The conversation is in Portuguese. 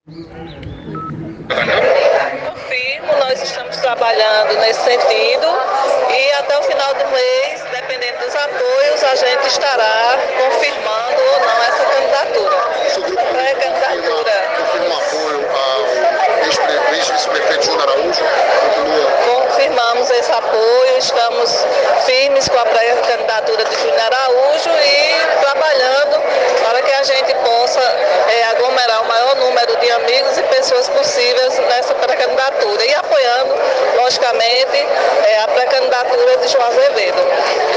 Confirmo, nós estamos trabalhando nesse sentido e até o final do mês, dependendo dos apoios, a gente estará confirmando ou não essa candidatura. Pré-candidatura. Confirma um apoio ao ex-vice-prefeito Júnior Araújo? Confirmamos esse apoio, estamos firmes com a pré-candidatura de Júnior Araújo e trabalhando para que a gente possa aglomerar o maior número de amigos e pessoas possíveis nessa pré-candidatura e apoiando, logicamente, a pré-candidatura de João Azevedo.